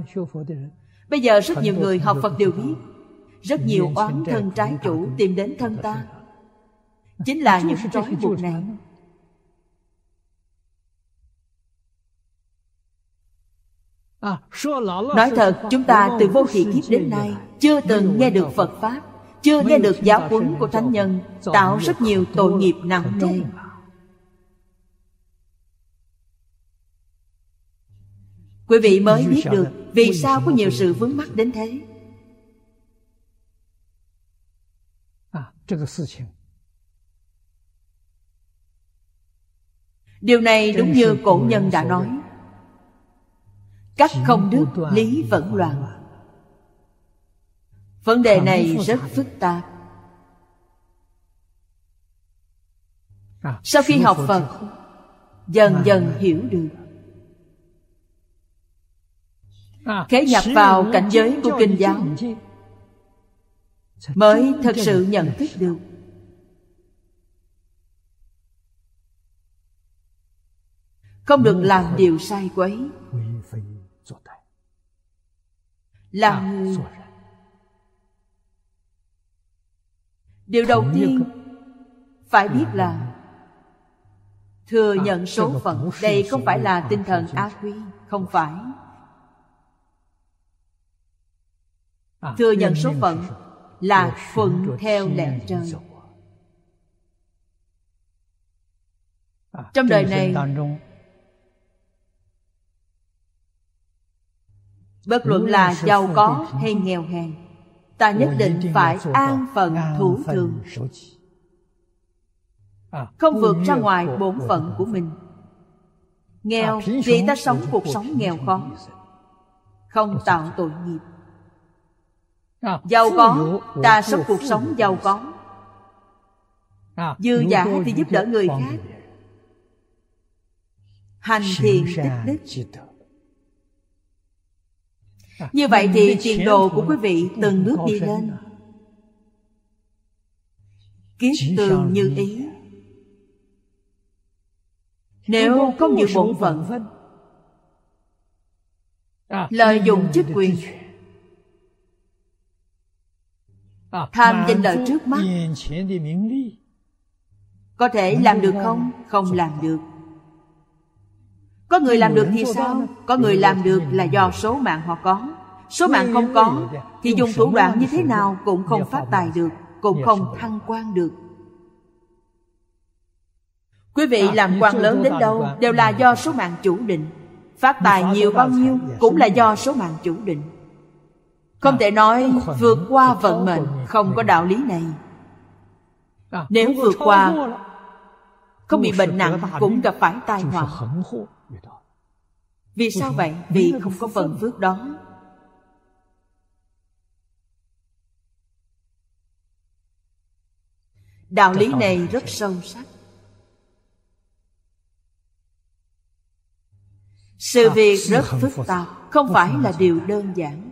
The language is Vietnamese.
Bây giờ rất nhiều người học Phật đều biết, rất nhiều oán thân trái chủ tìm đến thân ta, chính là những trói buộc này. Nói thật, chúng ta từ vô thị kiếp đến nay chưa từng nghe được Phật Pháp, chưa nghe được giáo huấn của Thánh Nhân, tạo rất nhiều tội nghiệp nặng nề. Quý vị mới biết được vì sao có nhiều sự vướng mắc đến thế. Điều này đúng như cổ nhân đã nói, cắt không đứt, lý vẫn loạn. Vấn đề này rất phức tạp. Sau khi học Phật, dần dần hiểu được, khế nhập vào cảnh giới của kinh giáo, mới thật sự nhận thức được không được làm điều sai quấy. Làm người, điều đầu tiên phải biết là thừa nhận số phận. Đây không phải là tinh thần ác quy, không phải. Thừa nhận số phận là thuận theo lẽ trời. Trong đời này, bất luận là giàu có hay nghèo hèn, ta nhất định phải an phận thủ thường, không vượt ra ngoài bổn phận của mình. Nghèo vì ta sống cuộc sống nghèo khó, không tạo tội nghiệp. Giàu có, ta sống cuộc sống giàu có, dư dả thì giúp đỡ người khác, hành thiện tích đức. Như vậy thì tiền đồ của quý vị từng bước đi lên, kiết tường như ý. Nếu không giữ bổn phận, lợi dụng chức quyền, tham danh lợi trước mắt, có thể làm được không? Không làm được. Có người làm được thì sao? Có người làm được là do số mạng họ có. Số mạng không có thì dùng thủ đoạn như thế nào cũng không phát tài được, cũng không thăng quan được. Quý vị làm quan lớn đến đâu đều là do số mạng chủ định. Phát tài nhiều bao nhiêu cũng là do số mạng chủ định. Không thể nói vượt qua vận mệnh, không có đạo lý này. Nếu vượt qua, không bị bệnh nặng cũng gặp phải tai họa. Vì sao vậy? Vì không có phần phước đó. Đạo lý này rất sâu sắc. Sự việc rất phức tạp, không phải là điều đơn giản.